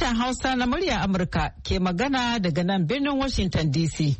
Sashen Hausa na murya Amurka ke magana daga nan birnin Washington DC.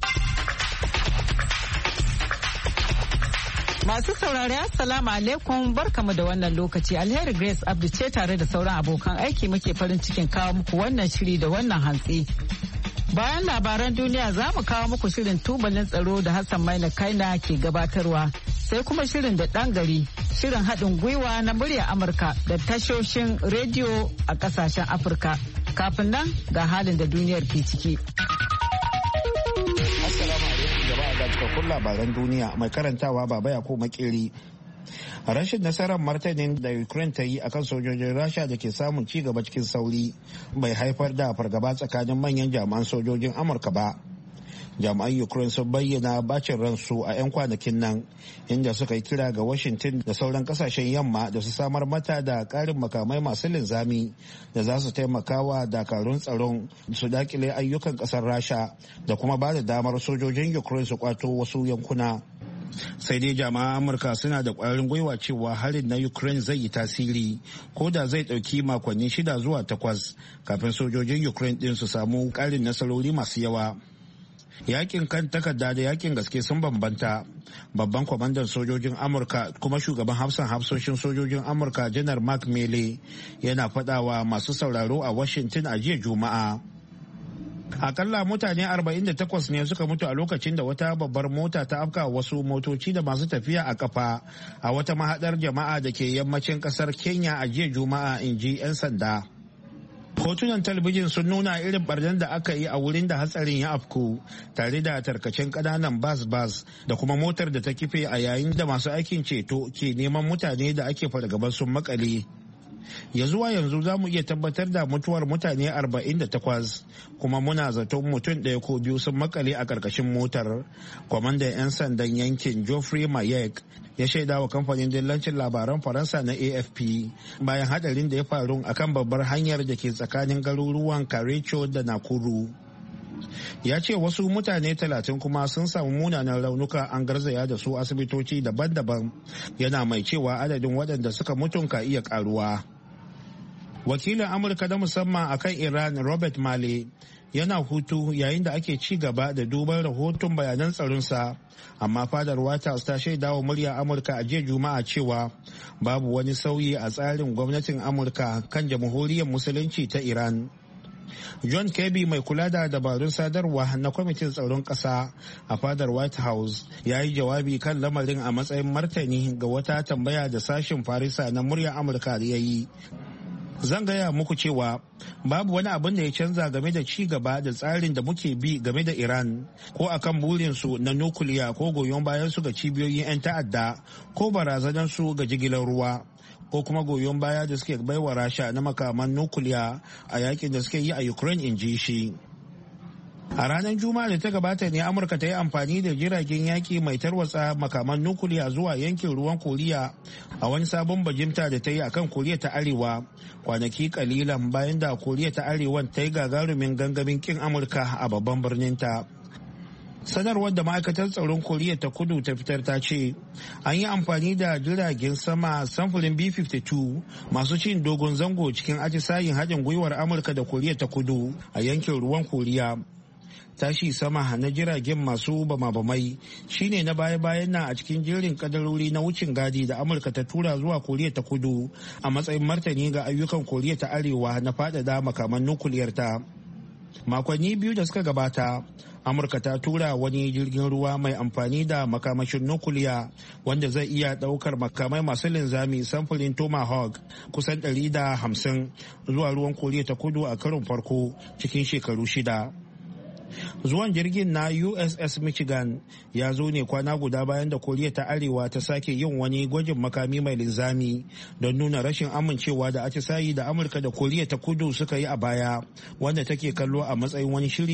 Masu saurari Assalamu alaikum barkamu da wannan lokaci. Alheri Grace Abdu ce tare da sauran abokan aiki muke farin cikin kawo muku wannan shiri da wannan hantsi. Bayan labaran duniya za mu kawo muku shirin tubalin tsaro da Hassan Maina Kaina ke gabatarwa. Sai kuma shirin da ɗan gari, shirin haɗin gwiwa na murya Amurka da tashoshin rediyo a ƙasashen Afirka. Kafin nan ga halin da duniyar ke ciki. Assalamu alaikum jama'a ga cikakkun labaran duniya mai karantawa Baba Yakubu Makeri. Rashin nasarar martanin da Ukraine ta yi akan sojojin Rasha da ke samun ci gaba cikin sauri bai haifar da fargaba tsakanin manyan jami'an sojojin Amurka ba. Jami'an Ukraine sun bayyana bacin ransu a 'yan kwanakin nan inda suka yi kira ga Washington da sauran kasashen yamma da su samar mata da karin makamai masu linzami da za su taimaka wa dakarun tsaron su dakile ayyukan kasar Rasha da kuma ba da damar sojojin Ukraine su kwato wasu yankuna. Sai dai jami'an Amurka suna da ƙwarin gwiwa cewa harin na Ukraine zai yi tasiri ko da zai ɗauki makonni 6 zuwa 8 kafin sojojin Ukraine ɗin su samu ƙarin nasarori masu yawa. Yakin kan takarda da yakin gaske sun bambanta. Babban kwamandan sojojin Amurka kuma shugaban hafsoshin sojojin Amurka janar Mark Milley yana faɗawa masu sauraro a Washington a jiya Juma'a. Akalla mutane 48 ne suka mutu a lokacin da wata babbar mota ta afka wasu motoci da masu tafiya a kafa a wata mahadar jama'a da ke yammacin kasar Kenya a jiya Juma'a, in ji 'yan sanda. Hotunan talabijin sun nuna irin barnan da aka yi a wurin da hatsarin ya afku tare da tarkacen kananan bas da kuma motar da ta kife a yayin da masu aikin ceto ke neman mutane da ake fargabar sun makale. Ya zuwa yanzu za mu iya tabbatar da mutuwar mutane 48 kuma muna zaton mutum ɗaya ko biyu sun makale a ƙarƙashin motar. Kwamandan 'yan sandan yankin Geoffrey Mayek ya shaida wa kamfanin dillancin labaran Faransa na AFP bayan hadarin da ya faru akan babbar hanyar da ke tsakanin garuruwan Kericho da Nakuru. Ya ce wasu mutane 30 kuma sun samu munanan raunuka, an garzaya da su asibitoci daban-daban, yana mai cewa adadin waɗanda suka mutun ka iya ƙaruwa. Wakilin Amurka na musamman akan Iran Robert Malley yana hutu yayin da ake ci gaba da duban rahoton bayanan tsaronsa, amma fadar White House ta shaida wa muryar Amurka a jiya Juma'a cewa babu wani sauyi a tsarin gwamnatin Amurka kan jamhuriyar musulunci ta Iran. John Kirby, mai kula da dabarun sadarwa na kwamitin tsaron ƙasa a fadar White House, ya yi jawabi kan lamarin a matsayin martani ga wata tambaya da sashen Farisa na muryar Amurka ya yi. Zan gaya muku cewa babu wani abin da ya canza game da ci gaba da tsarin da muke bi game da Iran, ko akan burinsu na nukuliya ko goyon bayan su ga cibiyoyin 'yan ta'adda ko barazanar su ga jigilar ruwa, ko kuma goyon baya da suke baiwa Rasha na makaman nukuliya a yakin da suke yi a Ukraine, in ji shi. A ranar Juma'a da ta gabata ne Amurka ta yi amfani da jiragen yaki mai tarwatsa makaman nukuliya zuwa yankin ruwan Koriya a wani sabon bajimta da ta yi akan Koriya ta Arewa, kwanaki kalilan bayan da Koriya ta Arewan ta yi gagarumin gangamin kin Amurka a babban birnin ta. Sanarwar da ma'aikatar tsaron Koriya ta Kudu ta fitar ta ce an yi amfani da jiragen sama samfurin B-52 masu cin dogon zango cikin atisayin haɗin gwiwar Amurka da Koriya ta Kudu a yankin ruwan Koriya. Tashi sama na jiragen masu bama-bamai shine na baya-bayan nan a cikin jerin kadarori na wucin gadi da Amurka ta tura zuwa Koriya ta Kudu a matsayin martani ga ayyukan Koriya ta Arewa na faɗaɗa makaman nukuliyarta. Makonni 2 da suka gabata, Amurka ta tura wani jirgin ruwa mai amfani da makamashin nukuliya wanda zai iya daukar makamai masu linzami samfurin Tomahawk kusan 150 zuwa ruwan Koriya ta Kudu a karon farko cikin shekaru 6. Zuwan jirgin na USS Michigan ya zo ne kwana guda bayan da Koriya ta Arewa ta sake yin wani gwajin makami mai linzami don nuna rashin amincewa da atisayi da Amurka da Koriya ta Kudu suka yi a baya, wanda take kallo a matsayin wani shiri.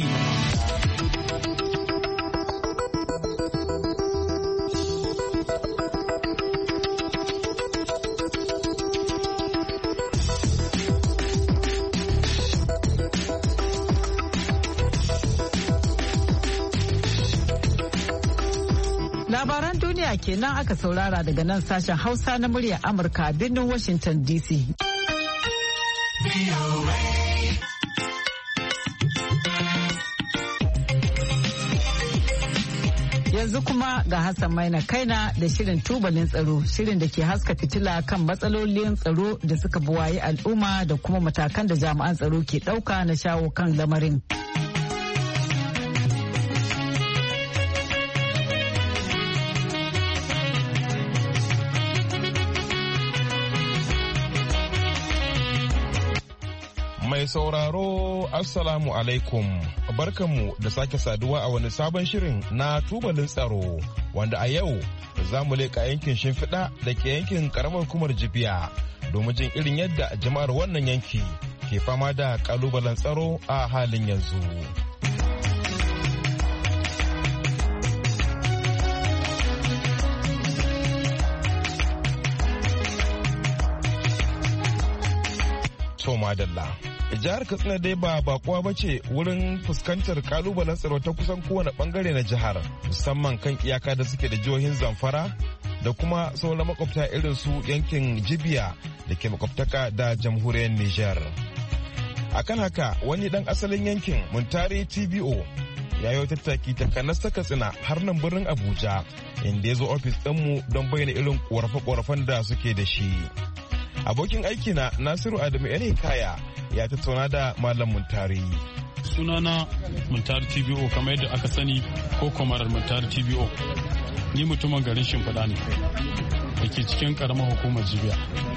Labaran duniya kenan aka saurara daga nan sashen Hausa na muryar Amurka a birnin Washington DC. Yanzu kuma ga Hassan Maina Kaina da shirin tubalin tsaro, shirin da ke haska fitila kan matsalolin tsaro da suka buwaye al'umma da kuma matakan da jami'an tsaro ke ɗauka na shawo kan lamarin. Mai sauraro Assalamu alaikum, barkanmu da sake saduwa a wani sabon shirin na tubalin tsaro wanda a yau za mu leƙa yankin Shimfiɗa da ke yankin ƙaramar hukumar Jibiya domin jin irin yadda jama'ar wannan yanki ke fama da ƙalubalen tsaro a halin yanzu. Madalla. Jihar Katsina dai ba bakuwa ba ce wurin fuskantar kalubalen tsaro ta kusan kowane bangare na jihar, musamman kan iyaka da suke da jihohin Zamfara da kuma sauran makwabta irin su yankin Jibiya da ke makwabtaka da jamhuriyar Nijar. Akan haka wani dan asalin yankin Muntari TBO ya yi tattaki takanas ta Katsina har nan birnin Abuja inda ya zo ofis ɗinmu don bayyana irin ƙorafe-ƙorafen da suke da shi. Abokin aikina Nasiru Adamu Hikaya ya tattauna da Malam Muntari. Sunana Muntari TBO kamar yadda aka sani ko kwamarar Muntari TBO. Ni mutumin garin Shimfiɗa ne da ke cikin ƙaramar hukumar Jibiya.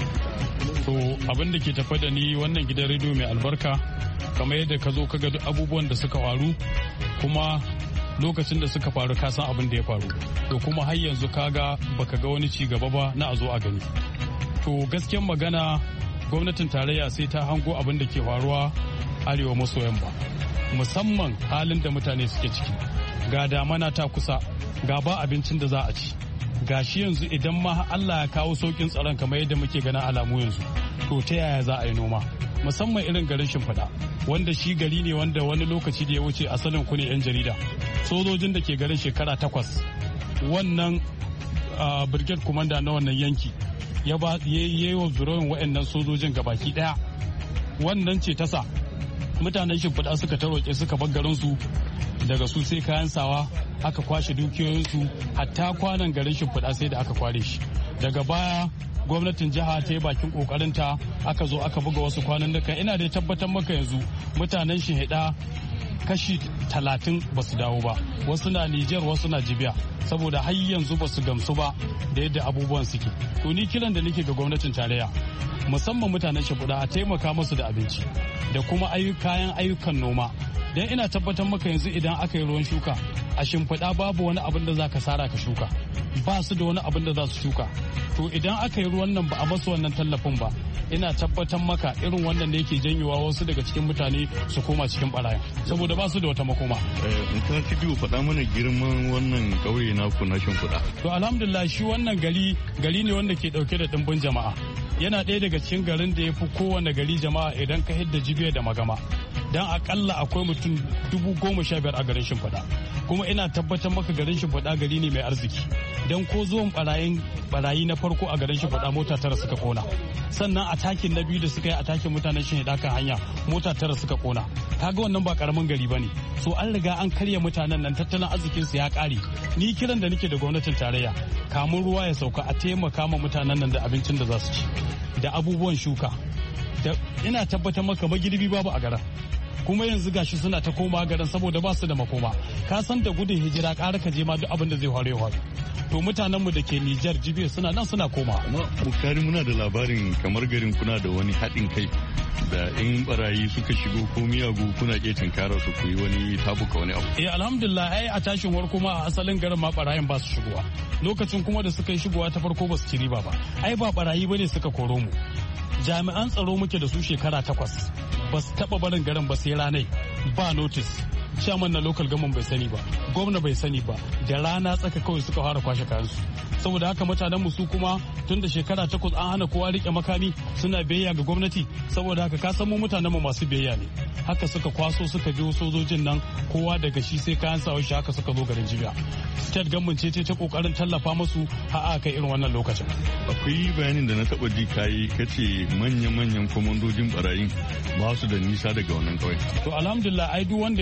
To abin da ke tafa da ni wannan gidan rediyo mai albarka kamar yadda ka zo ka ga duk abubuwan da suka faru kuma lokacin da suka faru ka san abin da ya faru. To kuma har yanzu kaga baka ga wani ci gaba ba na a zo a gani. To gaskiyar magana gwamnatin tarayya sai ta hango abin da ke faruwa arewa maso yamma musamman halin da mutane suke ciki ga damana ta kusa ga ba abincin da za a ci ga shi yanzu idan ma Allah ya kawo saukin tsaron kamar yadda muke ganin alamu yanzu to ta yaya za a yi noma musamman irin garin Shimfiɗa wanda shi gari ne wanda wani lokaci da ya wuce asalin ku ne 'yan jarida sojojin da ke garin shekara 8 wannan brigade commander na wannan yanki ya yi wa biroyin waɗannan sojojin gabaki ɗaya wannan ce ta sa mutanen Shimfiɗa suka taroke suka bar garinsu daga su sai kayan sawa aka kwashe dukiyoyinsu hatta kwanan garin Shimfiɗa sai da aka kware shi daga baya gwamnatin jiha ta yi bakin kokarinta aka zo aka buga wasu kwanan duka ina da tabbatar maka yanzu mutanen Shimfiɗa kashi 30 ba su dawo ba wasu na Nijar wasu na Jibiya saboda har yanzu ba su gamsu ba da yadda abubuwan suke to ni kiran da nake ga gwamnatin tarayya musamman mutanen Shimfiɗa a taimaka musu da abinci da kuma kayan ayyukan noma dan ina tabbatar maka yanzu idan aka yi ruwan shuka a Shimfiɗa babu wani abin da za ka sara ka shuka ba su da wani abin da za su shuka to idan aka yi ruwan nan ba a masu wannan tallafin ba ina tabbatar maka irin wannan da yake janyowa wasu daga cikin mutane su koma cikin barayin saboda ba su da wata makoma. Mutum biyu faɗa mana girman wannan ƙauye naku na Shimfiɗa. To alhamdulillah shi wannan gari ne wanda ke ɗauke da ɗimbin jama'a yana ɗaya daga cikin garin da ya fi kowane gari jama'a idan ka hidda Jibiya da Magama dan akalla akwai mutum 15,000 a garin Shimfiɗa kuma ina tabbatar maka garin Shimfiɗa gari ne mai arziki dan ko zuwan barayi na farko a garin Shimfiɗa mota 9 suka kona sannan atakin na biyu da suka yi atakin mutanen Shimfiɗa kan hanya mota 9 suka kona kaga wannan ba karamin gari bane so an riga an karya mutanen nan tattalin arzikin su ya kare ni kiran da nake da gwamnatin tarayya kamun ruwa ya sauka a taimaka ma mutanen nan da abincin da za su ci da abubuwan shuka ina tabbatar maka magirbi babu a garin kuma yanzu gashi suna ta koma garin saboda ba su da makoma ka san da gudun hijira ƙara ka je ma duk abin da zai faru ya faru to mutanenmu da ke Nijar Jibiya suna nan suna koma. Bukari muna da labarin kamar garin kuna da wani haɗin kai da in barayi suka shigo ko miyagu kuna ke tunkara su ku yi wani tabuka wani abu. Alhamdulillah ai a tashin warko ma a asalin garin ma barayin ba su shigowa lokacin kuma da suka yi shigowa ta farko ba su ci riba ba ai ba barayi bane suka koro mu jami'an tsaro muke da su shekara 8 ba su taba barin garin ba sai ranai ba notice chairman na local government bai sani ba gwamna bai sani ba da rana tsaka kawai suka fara kwashe kayansu saboda haka mutanen mu su kuma tun da shekara 8 an hana kowa rike makami suna biyayya ga gwamnati saboda haka ka san mu mutanen mu masu biyayya ne haka suka kwaso suka biyo sojojin nan kowa daga shi sai kayan sawa shi haka suka zo garin Jibiya state government ce ta kokarin tallafa musu har aka irin wannan lokacin akwai bayanin da na taba ji kai kace manyan komandojin barayin ba su da nisa daga wannan kawai to alhamdulillah ai duk wanda ya san garin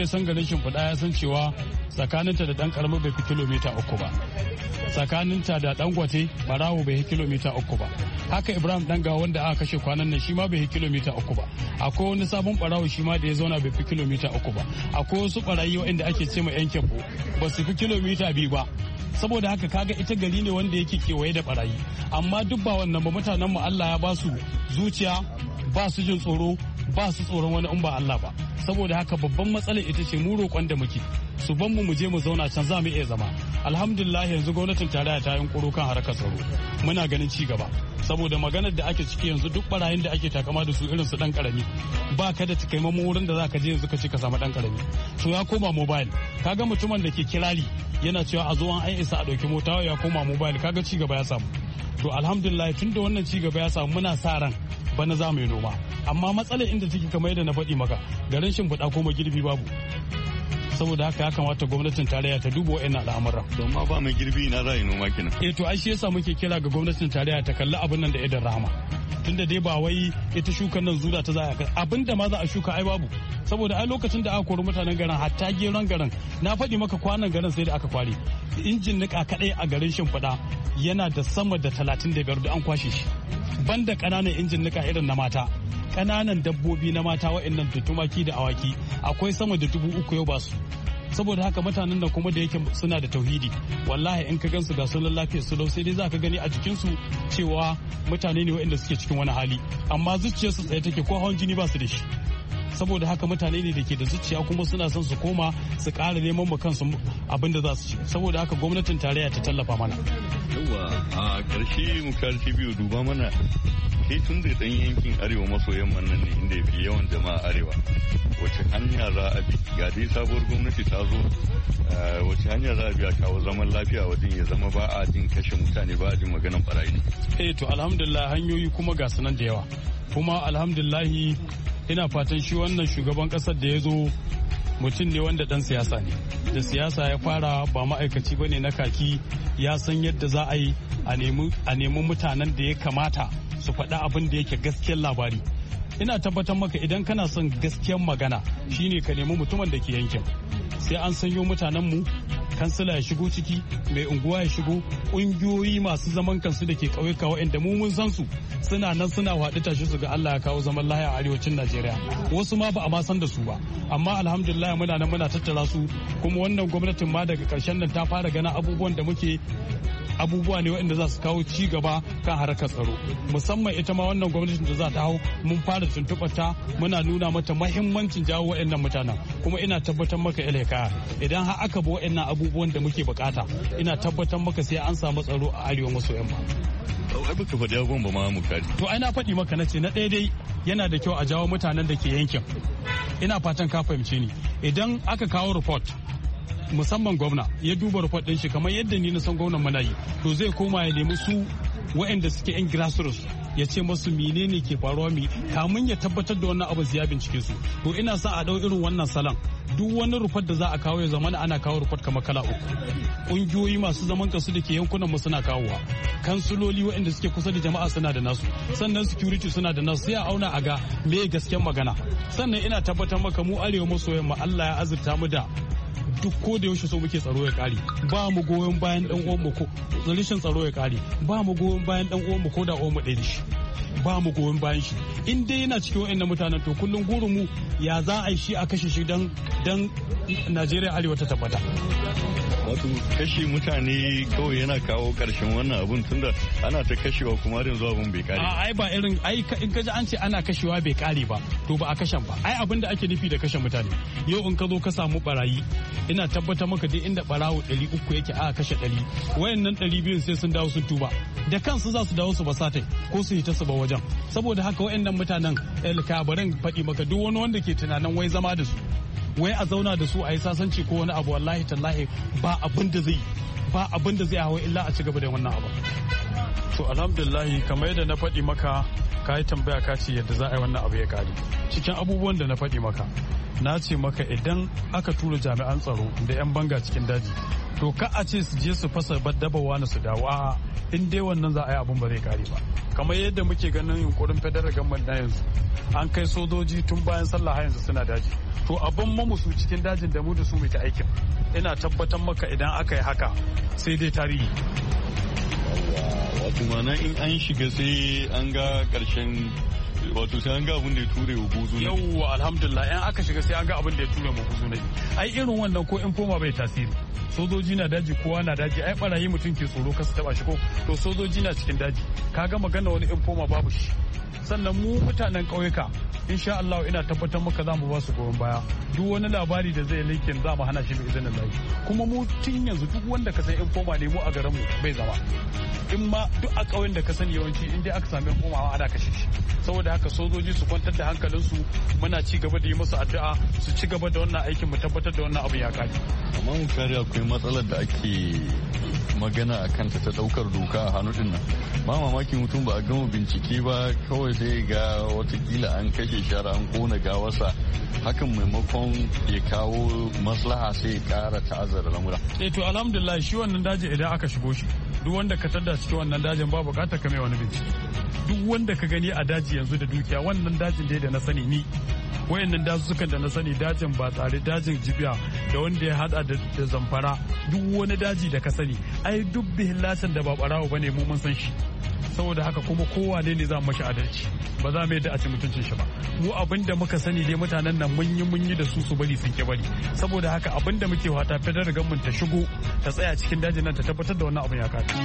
shimfiɗa ya san cewa tsakaninta da ɗan ƙaramar bai fi kilomita 3 ba, tsakaninta da Dangote barawo bai fi kilomita 3 ba, haka Ibrahim Danga wanda aka kashe kwanan nan shi ma bai fi kilomita 3 ba, akwai wani sabon barawo shi ma da ya zauna bai fi kilomita 3 ba, akwai wasu barayi waɗanda ake ce ma yan kyambo ba su fi kilomita 2 ba. Saboda haka kaga ita gari ne wanda yake kewaye da barayi, amma duk ba wannan ba, mutanen mu Allah ya ba su zuciya, ba su jin tsoro, ba su tsoron wani in ba Allah ba. Saboda haka babban matsalar ita ce mu roƙon da muke su ban mu je mu zauna can za mu iya zama. Alhamdulillah yanzu gwamnatin tarayya ta yunkuro kan harkar tsaro, muna ganin ci gaba. Saboda maganar da ake ciki yanzu duk barayin da ake takama da su irin su dan karami ba ka da takamaiman wurin da za ka je yanzu ka ce ka samu dan karami, to ya koma mobile. Kaga mutumin da ke kirari yana cewa a zo an isa a ɗauki mota ya koma mobile, kaga ci gaba ya samu. To alhamdulillah tun da wannan ci gaba ya samu muna sa ran bana za mu yi noma, amma matsalar inda take kamar yadda na faɗi maka garin shimfiɗa ko girbi babu. Saboda haka ya kamata gwamnatin tarayya ta duba wa'annan al'amuran. Don ma ba mai girbi na za a yi noma kenan. To ai shi yasa muke kira ga gwamnatin tarayya ta kalli abin nan da idan rahama. Tunda dai ba wai ita shukan nan zuwa ta za a abin da ma za a shuka ai babu. Saboda ai lokacin da aka kori mutanen garin hatta geron garin na faɗi maka kwanan garin sai da aka kware. Injin nika kaɗai a garin shimfiɗa yana da sama da 35 da an kwashe shi. Banda ƙananan injin nika irin na mata. Ƙananan dabbobi na mata wa'annan da tumaki da awaki akwai sama da 3,000 yau ba su. Saboda haka mutanen da kuma da yake suna da tauhidi wallahi in ka gansu ga sunan lafiyar su sai dai za ka gani a jikinsu cewa mutane ne waɗanda suke cikin wani hali, amma zuciyarsu tsaye take ko hawan jini ba su da shi. Saboda haka mutane ne da ke da zuciya kuma suna son su koma su ƙara neman ma kansu abin da za su ci. Saboda haka gwamnatin tarayya ta tallafa mana. Yawwa a ƙarshe mu karshe biyu duba mana kai tun da ɗan yankin arewa maso yamman nan ne inda fi yawan jama'a arewa, wace hanya za a bi ga dai sabuwar gwamnati ta zo, wace hanya za a bi a kawo zaman lafiya wajen ya zama ba a jin kashe mutane ba a jin maganan barayi? To alhamdulillah hanyoyi kuma ga sunan da yawa, kuma alhamdulillahi ina fatan shi wannan shugaban kasar da ya zo mutum ne wanda dan siyasa ne, da siyasa ya fara ba ma'aikaci ba ne na kaki, ya san yadda za a yi a nemi mutanen da ya kamata su faɗi abin da yake gaskiyar labari. Ina tabbatar maka idan kana son gaskiyar magana shine ka nemi mutumin da ke yankin, sai an sanyo mutanenmu, kansila ya shigo ciki, mai unguwa ya shigo, ƙungiyoyi masu zaman kansu da ke ƙauyuka waɗanda mu mun san su suna nan suna waɗi tashi su ga Allah ya kawo zaman lahiya a arewacin Najeriya. Wasu ma ba a ma san da su ba, amma alhamdulillah muna nan muna tattara su, kuma wannan gwamnatin ma daga ƙarshen nan ta fara ganin abubuwan da muke abubuwa ne waɗanda za su kawo ci gaba kan harkar tsaro, musamman ita ma wannan gwamnatin da za ta hau mun fara tuntuɓar ta, muna nuna mata mahimmancin jawo waɗannan mutanen, kuma ina tabbatar maka ilaka idan har aka bi waɗannan abubuwan da muke bukata ina tabbatar maka sai an samu tsaro a arewa maso yamma. Ai baka faɗi abubuwan ba ma mu kari. To ai na faɗi maka na ce na ɗaya dai yana da kyau a jawo mutanen da ke yankin, ina fatan ka fahimce ni. Idan aka kawo report musamman gwamna ya duba report din shi kamar yadda ni na san gwamnan mana yi, to zai koma ya nemi su waɗanda suke yan grassroots ya ce masu menene ke faruwa kamun ya tabbatar da wannan abu ya bincike su. To ina sa a ɗau irin wannan salon, duk wani report da za a kawo ya zama ana kawo report kamar kala 3. Ƙungiyoyi masu zaman kansu da ke yankunan mu suna kawowa, kansuloli waɗanda suke kusa da jama'a suna da nasu, sannan security suna da nasu, sai a auna a ga me gaskiyar magana. Sannan ina tabbatar maka mu arewa maso yamma Allah ya azurta mu da duk ko da yaushe so muke tsaro ya kare, ba mu goyon bayan dan uwan mu ko rashin tsaro ya kare, ba mu goyon bayan dan uwan mu ko da uwan mu ɗaya da shi, ba mu goyon bayan shi. In dai yana cikin wayannan mutanen to kullum gurin mu ya za a yi shi a kashe shi dan Najeriya arewa ta tabbata. Wato kashe mutane kawai yana kawo karshen wannan abun, tunda ana ta kashewa kuma yanzu abun bai kare. Ai ba irin in ka ji an ce ana kashewa bai kare ba to ba a kashen ba. Ai abin da ake nufi da kashe mutane, yau in ka zo ka samu barayi ina tabbatar maka dai inda barawo 300 yake aka kashe 100, wayannan 200 sai sun dawo sun tuba da kansu za su dawo su basatai ko su yi ta su ba wajen. Saboda haka wayannan mutanen kabarin faɗi maka duk wani wanda ke tunanin wai zama da su, wai a zauna da su a yi sasanci ko wani abu, wallahi tallahi ba abin da zai hawa illa a ci gaba da wannan abu. To alhamdulillah kamar yadda na faɗi maka, ka yi tambaya ka ce yadda za a yi wannan abu ya kare. Cikin abubuwan da na faɗi maka na ce maka idan aka tura jami'an tsaro da 'yan banga cikin daji to ka a ce su je su fasa dabawa na su dawo a in dai wannan za a yi abun ba zai kare ba. Kamar yadda muke ganin yunkurin federal government na yanzu an kai sojoji tun bayan sallah har yanzu suna daji, to abin mamusu cikin dajin da mu da su mai ta aikin, ina tabbatar maka idan aka yi haka sai dai tarihi. Wato mana in an shiga sai an ga karshen, wato sai an ga abin da ya ture wa buzu ne. Yawwa alhamdulillah in aka shiga sai an ga abin da ya ture wa buzu ne. Ai irin wannan ko in foma bai tasiri. Sojoji na daji, kowa na daji, ai barayi mutum ke tsoro kasu taba shi ko, to sojoji na cikin daji, kaga magana wani in foma babu shi. Sannan mu mutanen ƙauyuka insha Allah ina tabbatar maka za mu ba su goyon baya, duk wani labari da zai likin za mu hana shi bi izinin Allah. Kuma mu tun yanzu duk wanda ka san in foma ne mu a garin mu bai zama, in ma duk a ƙauyen da ka sani yawanci in dai aka sami in foma ana kashe shi. Saboda haka sojoji su kwantar da hankalinsu, muna ci gaba da yi musu addu'a su ci gaba da wannan aikin, mu tabbatar da wannan abu ya kare. Amma mu kare akwai matsalar da ake magana a kanta ta daukar doka a hannu din nan. Ba mamaki mutum ba a gama bincike ba kawai sai ga watakila an kashe shara an kona gawarsa, hakan maimakon ya kawo maslaha sai ya kara ta'azzara lamura. To alhamdulillah shi wannan daji idan aka shigo shi duk wanda ka tada cikin wannan dajin ba bukatar ka mai wani bincike. Duk wanda ka gani a daji yanzu da dukiya wannan dajin dai da na sani ni, wayannan dazuzzukan da na sani dajin ba tsare, dajin jibiya da wanda ya hada da zamfara, duk wani daji da ka sani ai duk bihillacin da ba barawo bane mu mun san shi. Saboda haka kuma kowane ne za mu mashi adalci, ba za mu yadda a ci mutuncin shi ba. Mu abin da muka sani dai mutanen nan mun yi da su bari sun ke bari. Saboda haka abin da muke wata federal government ta shigo ta tsaya cikin dajin nan ta tabbatar da wannan abin ya kare.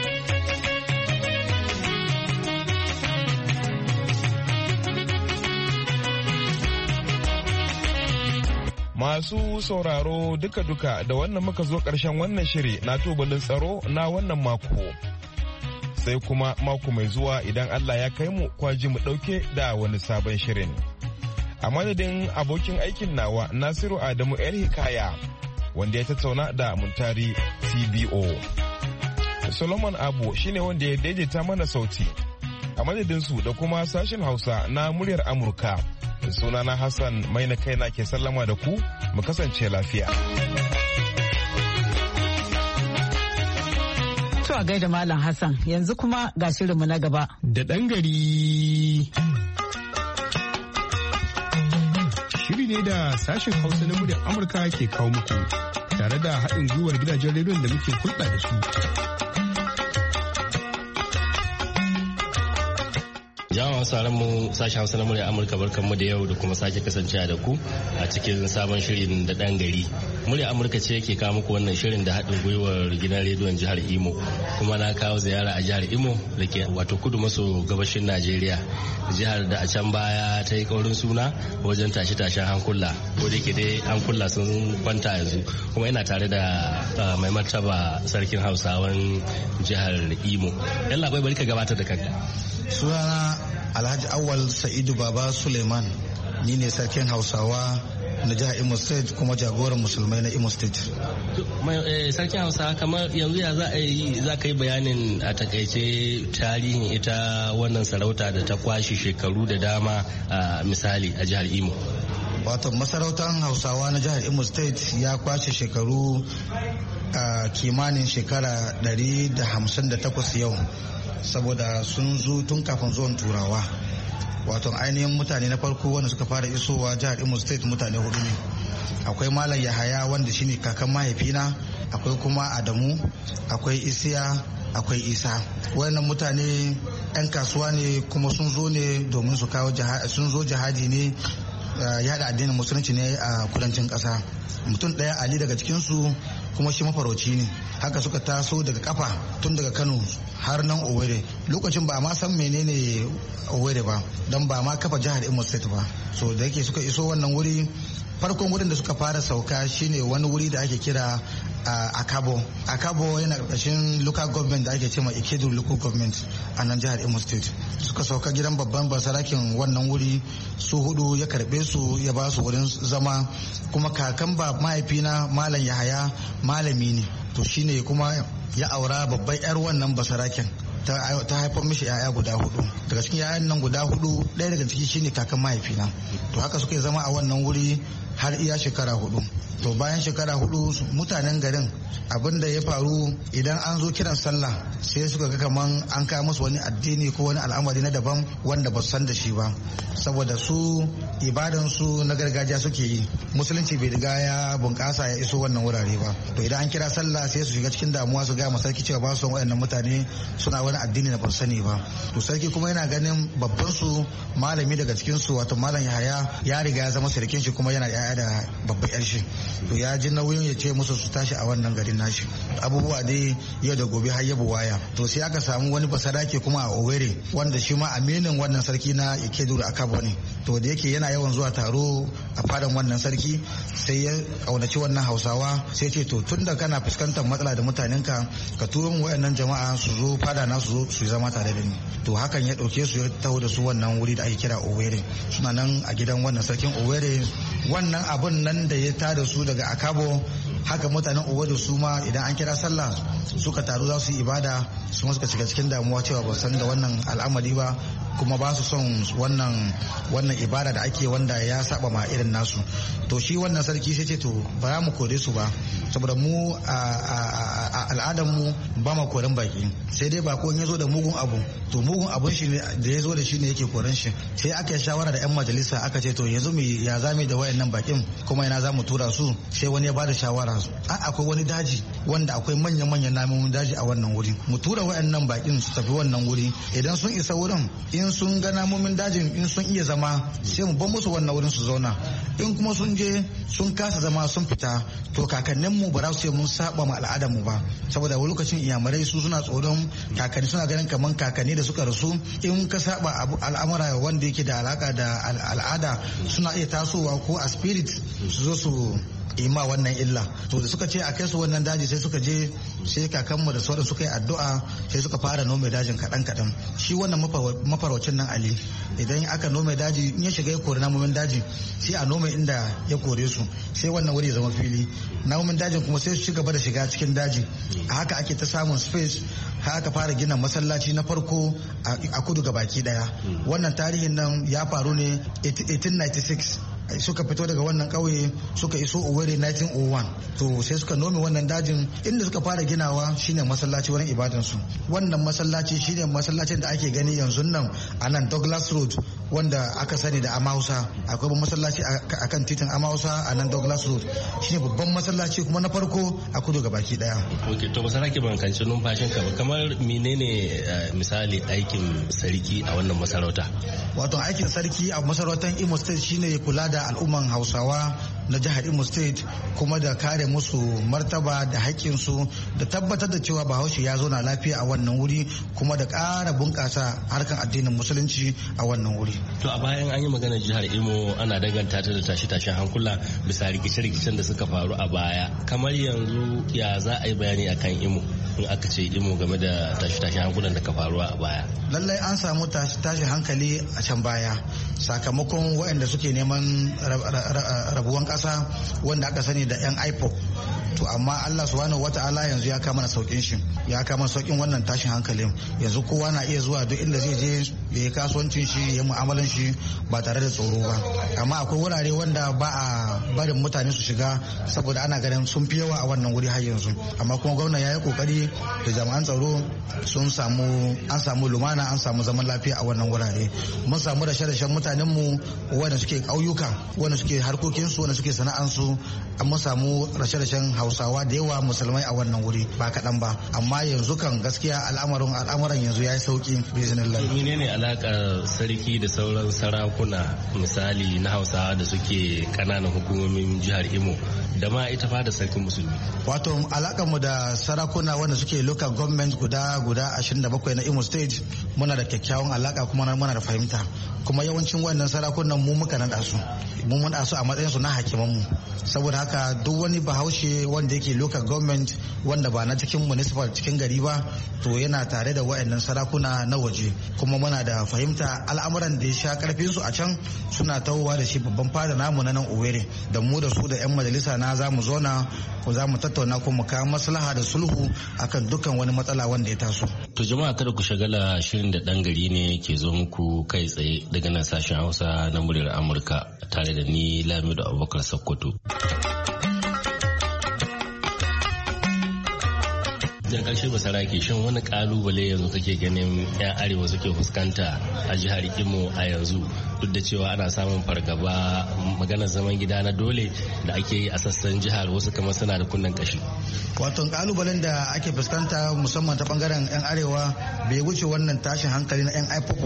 Masu sauraro duka-duka da wannan muka zo ƙarshen wannan shiri na tubalin tsaro na wannan mako. Sai kuma mako mai zuwa idan Allah ya kai mu kwaji mu ɗauke da wani sabon shirin. A madadin abokin aikin nawa Nasiru Adamu ‘yar Hikaya wanda ya tattauna da Muntari CBO. Solomon Abu shine wanda ya daidaita mana sauti. A madadinsu da kuma sashen Hausa na muryar Amurka. Sunana Hassan mai na kaina ke sallama da ku, mu kasance lafiya. To a gaida Malam Hassan, yanzu kuma ga shirinmu na gaba. Da ɗan gari. Shiri ne da sashen Hausa na muryar Amurka ke kawo muku tare da haɗin gwiwar gidajen rediyon da muke hulɗa da su. Jama'a sauran mu sashen Hausa na murya Amurka barkanmu da yau da kuma sake kasancewa da ku a cikin sabon shirin da ɗan gari. Murya Amurka ce yake kawo muku wannan shirin da haɗin gwiwar gidan rediyon jihar Imo, kuma na kawo ziyara a jihar Imo da ke wato kudu maso gabashin Najeriya, jihar da a can baya ta yi kaurin suna wajen tashe-tashen hankula, ko da ke dai hankula sun kwanta yanzu. Kuma ina tare da mai martaba sarkin Hausawan jihar Imo. Yalla bai bari ka gabatar da kanka. Sunana Alhaji Awal Sa'idu Baba Suleiman, ni ne sarkin Hausawa na jihar Imo State kuma jagoran musulmai na Imo State. Sarkin Hausawa, kamar yanzu ya za ka yi bayanin a takaice tarihin ita wannan sarauta da ta kwashe shekaru da dama misali a jihar Imo. Wato masarautar Hausawa na jihar Imo State ya kwashe shekaru kimanin shekara 158 yau, saboda sun zo tun kafin zuwan turawa. Wato ainihin mutane na farko wanda suka fara isowa jihar Imo State mutane hudu ne. Akwai Malam Yahaya wanda shine kakan mahaifina, akwai kuma Adamu, akwai Isiya, akwai Isa. Wayannan mutane 'yan kasuwa ne kuma sun zo ne domin su kawo sun zo jihadi ne, yada addinin musulunci ne a kudancin ƙasa. Mutum ɗaya Ali daga cikinsu kuma shi mafarauci ne. Haka suka taso daga kafa tun daga Kano har nan Owerri. Lokacin ba ma san menene Owerri ba, don ba ma kafa jihar Imo State ba. So da yake suka iso wannan wuri, farkon wurin da suka fara sauka shine wani wuri da ake kira Akabo. Akabo yana ƙarƙashin local government da ake cewa Ikedu local government a nan jihar Imo State. Suka sauka gidan babban basarakin wannan wuri, su hudu ya karbe su ya ba su wurin zama. Kuma kakan ba mahaifina Malam Yahaya malami ne, to shine kuma ya aura babban yar wannan basarakin ta haifar mishi 'ya'ya guda hudu. Daga cikin 'ya'yan nan guda hudu, ɗaya daga ciki shine kakan mahaifina. To haka suka zama a wannan wuri har iya shekara 4. To bayan shekara 4 mutanen garin abin da ya faru idan an zo kiran sallah sai suka ga kaman an kawo musu wani addini ko wani al'amari na daban wanda ba su san da shi ba, saboda su ibadan su na gargajiya suke yi, musulunci bai riga ya bunƙasa ya iso wannan wurare ba. To idan an kira sallah sai su shiga cikin damuwa su ga sarki cewa ba su son waɗannan mutane suna wani addini da ba su sani ba. To sarki kuma yana ganin babban su malami daga cikin su wato malam Yahaya ya riga ya zama sarkin shi kuma yana yaya da babban yar shi, to ya ji nauyin ya ce musu su tashi a wannan garin nashi. Abubuwa dai yau da gobe har yabu waya, to sai aka samu wani basarake kuma a Owerri wanda shi ma aminin wannan sarki na Ikeduru Akabo ne. To da yake yana yawan zuwa taro a fadan wannan sarki sai ya kaunaci wannan Hausawa sai ce to tunda kana fuskantar matsala da mutanenka ka turo mu wayannan jama'a su zo fada na su zo su zama tare da ni. To hakan ya dauke su ya taho da su wannan wuri da ake kira Owerri, suna nan a gidan wannan sarkin Owerri. Wannan abun nan da ya tada su daga Akabo haka mutanen Owerri su ma idan an kira sallah suka taru za su yi ibada su ma suka shiga cikin damuwa cewa ba san da wannan al'amari ba kuma ba su son wannan ibada da ake wanda ya saba ma irin nasu. To shi wannan sarki sai ce to ba za mu kore su ba saboda mu a al'adar mu ba ma koren baki, sai dai bako ya zo da mugun abu to mugun abun shi da ya zo da shi ne yake koren shi. Sai aka yi shawara da 'yan majalisa aka ce to yanzu ya zame da wayannan bakin kuma ina za mu tura su. Sai wani ya bada shawara akwai wani daji wanda akwai manyan namun daji a wannan wuri, mu tura wayannan bakin su tafi wannan wuri, idan sun isa wurin in sun ga namomin dajin in sun iya zama sai mu ban musu wannan wurin su zauna, in kuma sun je sun kasa zama sun fita to kakannin mu ba za su ce mun saba ma al'adar mu ba, saboda wani lokacin iyamurai su suna tsoron kakanni, suna ganin kaman kakanni da suka rasu in ka saba al'amura wanda yake da alaka da al'ada suna iya tasowa ko a spirit su zo su ima wannan illa. To da suka ce a kai su wannan daji sai suka je sai kakanmu da sauran suka yi addu'a sai suka fara nome dajin kaɗan. Shi wannan mafaraucin nan Ali idan aka nome daji in ya shiga ya kori namomin daji sai a nome inda ya kore su sai wannan wuri ya zama fili, namomin dajin kuma sai su ci gaba da shiga cikin daji. A haka ake ta samun space har aka fara gina masallaci na farko a kudu ga baki daya. Wannan tarihin nan ya faru ne 1896 suka fito daga wannan kauye suka iso Owerri 1901. To sai suka nome wannan dajin, inda suka fara ginawa shine masallaci wurin ibadansu. Wannan masallaci shine masallacin da ake gani yanzu nan a nan Douglas Road wanda aka sani da Amausa. Akwai masallaci a kan titin Amausa a nan Douglas Road, shine babban masallaci kuma na farko a kudu ga baki daya. Ok, to masaraki ban kanci numfashin ka ba, kamar menene misali aikin sarki a wannan masarauta? Wato aikin sarki a masarautar Imo State shine kula da al'umman Hausawa na jihar Imo State kuma da kare musu martaba da haƙƙinsu da tabbatar da cewa Bahaushe ya zauna lafiya a wannan wuri kuma da ƙara bunƙasa harkan addinin musulunci a wannan wuri. To a bayan an yi maganar jihar Imo ana danganta ta da tashe-tashen hankula bisa rikice-rikicen da suka faru a baya. Kamar yanzu ya za a yi bayani akan Imo in aka ce Imo game da tashe-tashen hankulan da ka faruwa a baya? Lallai an samu tashin hankali a can baya sakamakon waɗanda suke neman rabuwan ƙasa wanda aka sani da 'yan IPOB. To amma Allah subhanahu wata'ala yanzu ya kama saukin shi, ya kama saukin wannan tashin hankalin. Yanzu kowa na iya zuwa duk inda zai je ya yi kasuwancin shi ya mu'amalan shi ba tare da tsoro ba. Amma akwai wurare wanda ba a barin mutane su shiga saboda ana ganin sun fi yawa a wannan wuri har yanzu. Amma kuma gwamna ya yi kokari da jami'an tsaro an samu lumana, an samu zaman lafiya a wannan wurare. Mun samu rashe-rashen mutanen mu wanda suke ƙauyuka, wanda suke harkokinsu, wanda suke sana'ansu, mun samu rashe-rashen Hausawa da yawa musulmai a wannan wuri ba kaɗan ba. Amma yanzu kan gaskiya al'amuran yanzu ya yi sauki bizinillah. Menene alakar sarki da sauran sarakuna misali na Hausawa da suke ƙananan hukumomin jihar Imo da ma ita fa da sarkin musulmi? Wato alakar mu da sarakuna wanda suke local government guda 27 na Imo State muna da kyakkyawan alaka kuma muna da fahimta, kuma yawancin wannan sarakunan mu muka naɗa su, mu mun su a matsayin su na hakiman mu. Saboda haka duk wani Bahaushe wanda yake local government wanda ba na cikin municipal cikin gari ba to yana tare da wayannan sarakuna na waje, kuma muna da fahimta al'amuran da ya sha karfin su a can suna tawowa da shi babban fada namu na nan Owerri. da mu da su da 'yan majalisa na za mu zona ko za mu tattauna ko mu kawo maslaha da sulhu akan dukkan wani matsala wanda ya taso. To jama'a kada ku shagala, shirin da ɗan gari ne ke zo muku kai tsaye daga nan sashen Hausa na muryar Amurka tare da ni Lamido Abubakar Sokoto. da karshe basarake shin wani kalubale yanzu kake ganin 'yan arewa suke fuskanta a jihar Imo a yanzu duk da cewa ana samun fargaba maganar zaman gida na dole da ake yi a sassan jihar, wasu kamar suna da kunnen kashi? Wato kalubalen da ake fuskanta musamman ta bangaren 'yan arewa bai wuce wannan tashin hankali na 'yan IPOP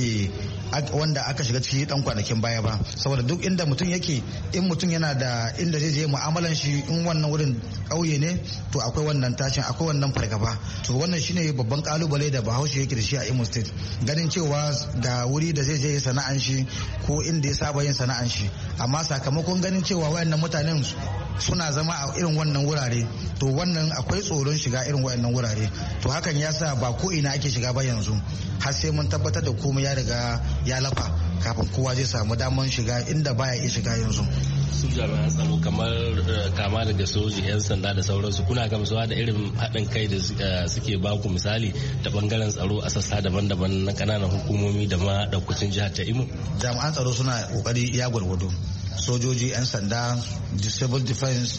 wanda aka shiga ciki dan kwanakin baya ba, saboda duk inda mutum yake, in mutum yana da inda zai je mu'amalan shi, in wannan wurin ƙauye ne to akwai wannan tashin, akwai wannan fargaba. To wannan shine babban kalubale da Bahaushe yake da shi a Imo State, ganin cewa ga wuri da zai je sana'an shi ko inda ya saba yin sana'an shi, amma sakamakon ganin cewa wayannan mutanen suna zama a irin wannan wurare, to wannan akwai tsoron shiga irin wayannan wurare. To hakan ya sa ba ko ina ake shiga ba yanzu, har sai mun tabbatar da komai ya riga ya lafa kafin kowa zai samu daman shiga inda baya iya shiga yanzu. Su jami'an tsaro kamar kama daga soji, 'yan sanda da sauransu, kuna gamsuwa da irin haɗin kai da suke baku misali ta bangaren tsaro a sassa daban-daban na ƙananan hukumomi da ma ɗaukacin jihar ta Imo? Jami'an tsaro suna ƙoƙari iya gwargwado, sojoji, 'yan sanda, civil defense,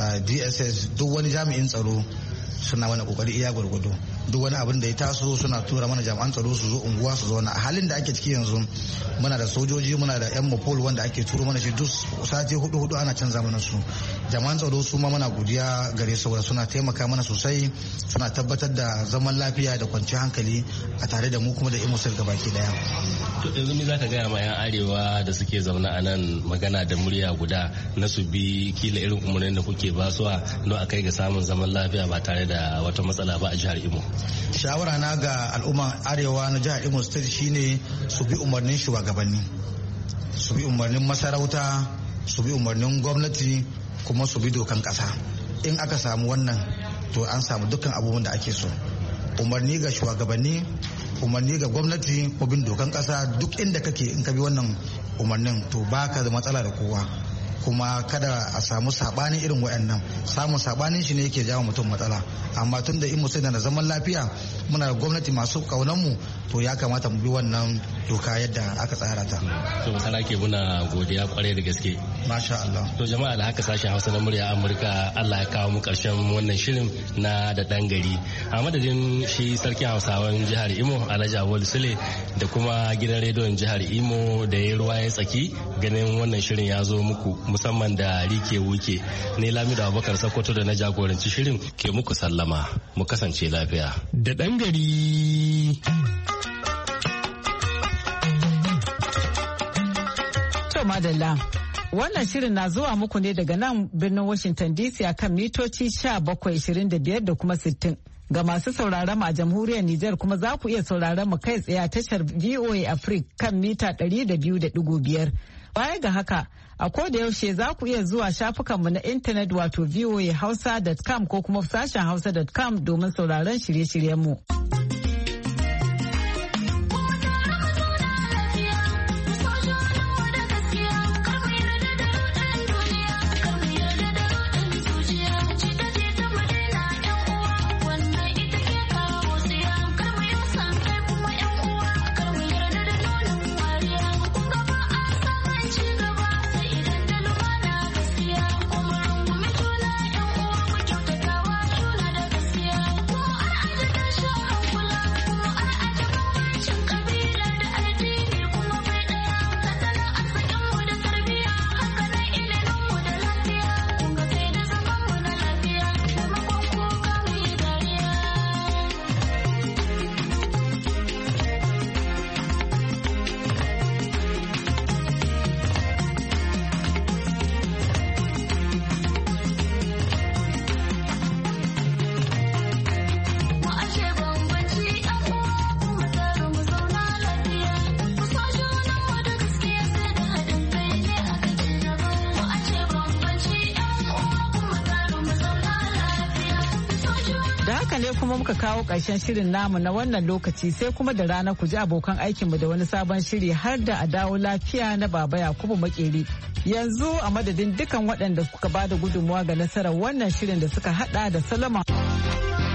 DSS, duk wani jami'in tsaro suna wani kokari iya gwargwado. Duk wani abin da ya taso suna tura mana jami'an tsaro su zo unguwa su zauna. A halin da ake ciki yanzu muna da sojoji, muna da 'yan mopol wanda ake turo mana shi duk sati hudu ana canza mana su. Jami'an tsaro su ma muna godiya gare su, suna taimaka mana sosai, suna tabbatar da zaman lafiya da kwanciyar hankali a tare da mu kuma da Imo State gabaki daya. To yanzu me zaka gaya ma 'yan arewa da suke zaune a nan magana da murya guda na su bi kila irin umarnin da kuke basuwa don a kai ga samun zaman lafiya ba tare da wata matsala ba a jihar Imo? Shawara na ga al'umman arewa na jihar Imo State shine su bi umarnin shugabanni, su bi umarnin masarauta, su bi umarnin gwamnati, kuma su bi dokan kasa. In aka samu wannan to an samu dukkan abubuwan da ake so. Umarni ga shugabanni, umarni ga gwamnati, ko bin dokan kasa, duk inda kake in ka bi wannan umarnin to baka da matsala da kowa. Kuma kada a samu sabanin irin wayannan, samun sabanin shi ne yake jawo mutum matsala. Amma tun da Imo State na zaman lafiya, muna da gwamnati masu kaunan mu, to ya kamata mu bi wannan doka yadda aka tsara ta. To masana ke muna godiya kwarai da gaske. Masha Allah. To jama'a, da haka sashen Hausa na murya Amurka Allah ya kawo mu karshen wannan shirin na da dan gari. A madadin shi sarkin Hausawan jihar Imo Alhaji Awolu Sule da kuma gidan rediyon jihar Imo da ya ruwa ya tsaki ganin wannan shirin ya zo muku, musamman da Rike Wuke, ne Lamido Abubakar Sokoto da na jagoranci shirin ke muku sallama, mu kasance lafiya. Da ɗan gari. To madalla, wannan shirin na zuwa muku ne daga nan birnin Washington DC a kan mitoci 1725 da kuma 60. Ga masu sauraron mu a jamhuriyar Nijar kuma za ku iya sauraron mu kai tsaye a tashar VOA Africa kan mita 200.5. Baya ga haka, a koda yaushe za ku iya zuwa shafukanmu na intanet wato voahausa.com ko kuma sashen hausa.com domin sauraron shirye-shiryenmu. haka ne kuma muka kawo ƙarshen shirin namu na wannan lokaci sai kuma da rana ku ji abokan aikinmu da wani sabon shiri har da a dawo lafiya na Baba Yakubu Makeri. Yanzu a madadin dukan waɗanda suka bada gudunmuwa ga nasarar wannan shirin da suka hada da Salama.